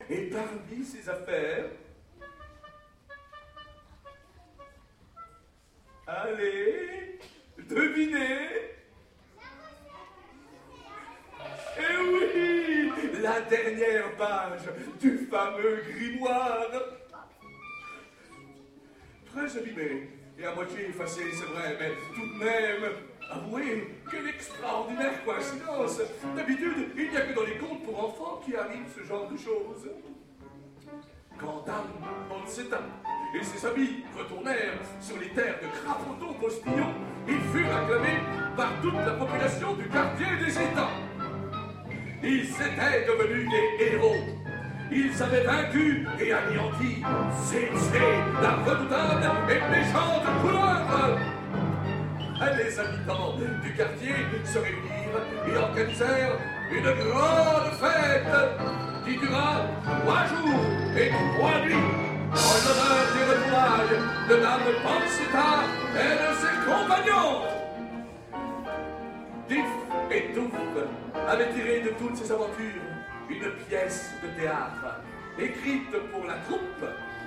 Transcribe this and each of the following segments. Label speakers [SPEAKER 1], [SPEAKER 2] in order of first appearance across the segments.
[SPEAKER 1] Et parmi ses affaires, allez, devinez. Eh oui, la dernière page du fameux grimoire. Très abîmé et à moitié effacé, c'est vrai, mais tout de même, avouez, quelle extraordinaire coïncidence. D'habitude, il n'y a que dans les contes pour enfants qui arrive ce genre de choses. Quand Dame Pansetta et ses amis retournèrent sur les terres de Crapoton-Postillon, ils furent acclamés par toute la population du quartier des États. Ils étaient devenus des héros. Ils avaient vaincu et anéanti Cécé, la redoutable et méchante couleuvre. Les habitants du quartier se réunirent et organisèrent une grande fête qui dura 3 jours et 3 nuits en l'honneur des retrouvailles de Dame Pansetta et de ses compagnons. Diff et Touffe avaient tiré de toutes ces aventures une pièce de théâtre écrite pour la troupe.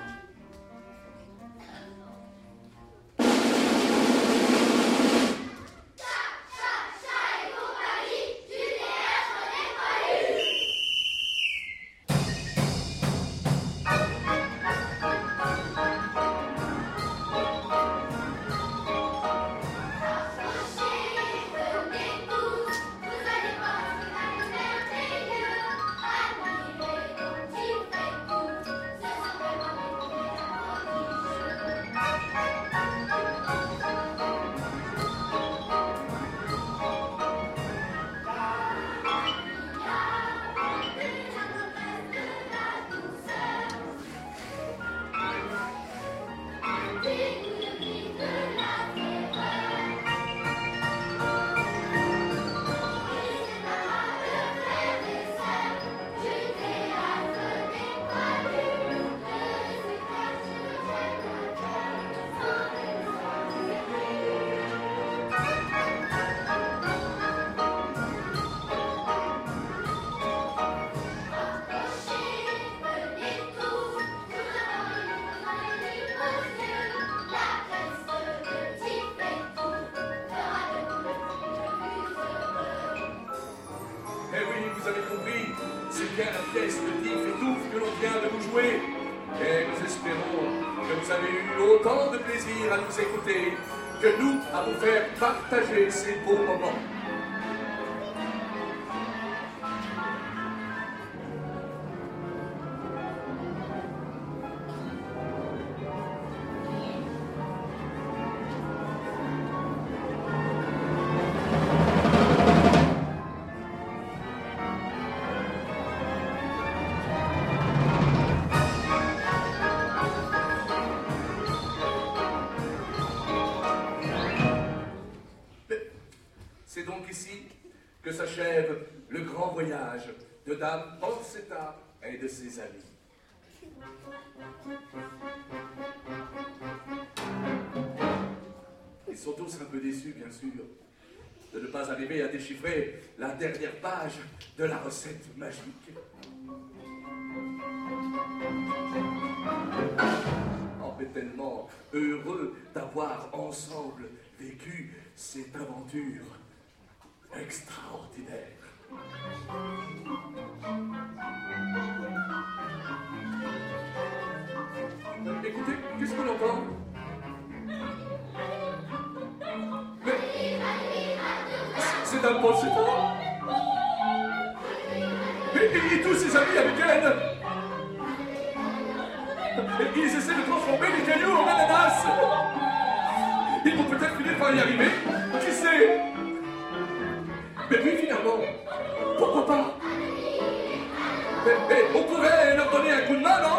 [SPEAKER 1] Partager ces beaux moments. C'est donc ici que s'achève le grand voyage de Dame Pansetta et de ses amis. Ils sont tous un peu déçus, bien sûr, de ne pas arriver à déchiffrer la dernière page de la recette magique. Oh, mais tellement heureux d'avoir ensemble vécu cette aventure extraordinaire. Écoutez, qu'est-ce qu'on entend? Mais c'est Dame Pansetta. Et tous ses amis avec elle. Ils essaient de transformer les cailloux en ananas. Ils vont peut-être finir par y arriver. Qui sait? Mais puis finalement, pourquoi pas? Mais on pourrait leur donner un coup de main, non?